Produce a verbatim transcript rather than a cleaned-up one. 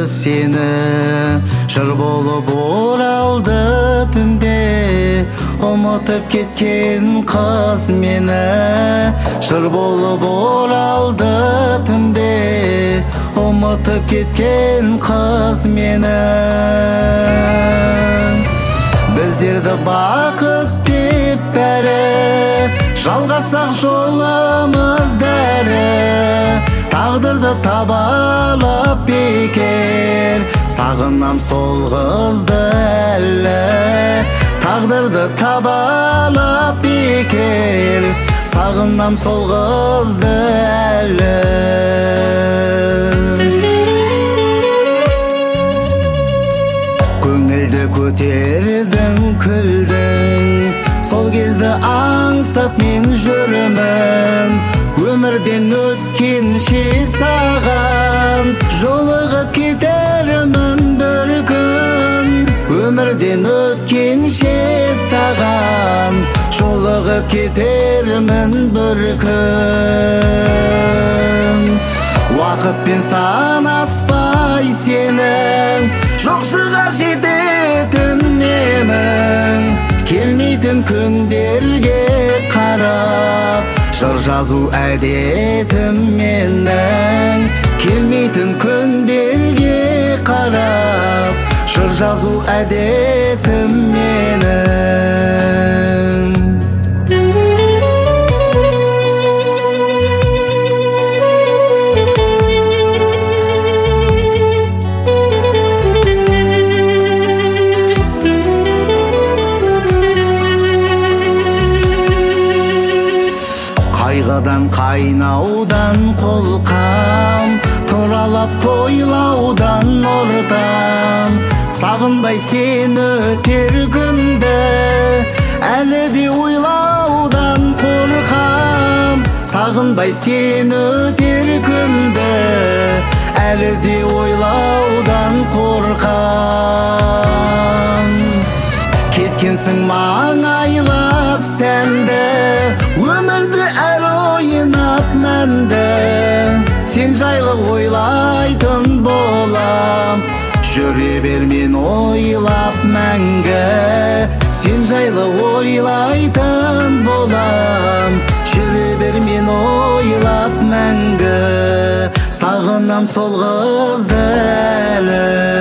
сені, жыр болып оралды түнде, ұмытып кеткен қыз мені. Жыр болып оралды түнде, ұмытып кеткен қыз мені. Біздерді бақыт деп бәрі, жалғасақ жолымыз дәрі. Тағдырды табалап бекер, сағынам сол қызды әлі. Тағдырды табалап бекер, сағынам сол қызды әлі. Көңілді көтердің, күлдің, сол кезді аңсап мен жүрмін. Өмірден өткенше саған жолығып кетермін бір күн. Өмірден өткенше саған жолығып кетермін бір күн. Уақытпен санаспай сенің, жоқ шығар жететін емің. Келмейтін күндерге қарап, жыр жазу әдетім менің. Келмейтін күндерге қарап, жыр жазу әдетім менің. Қайғыдан қайнаудан қолқам, туралап тойлаудан ортам. Сағынбай сен өтер күнді, әлі де ойлаудан қорқам. Сағынбай сен өтер күнді, әлі де ойлаудан қорқам. Кеткенсің маңайлап сәнді, өмірді әр ойнап мәнді. Сен жайлы ойлайтын болам, жүре бер мен ойлап мәңгі. Сен жайлы ойлайтын болам, жүре бер мен ойлап мәңгі. Сағынам сол қызды әлі.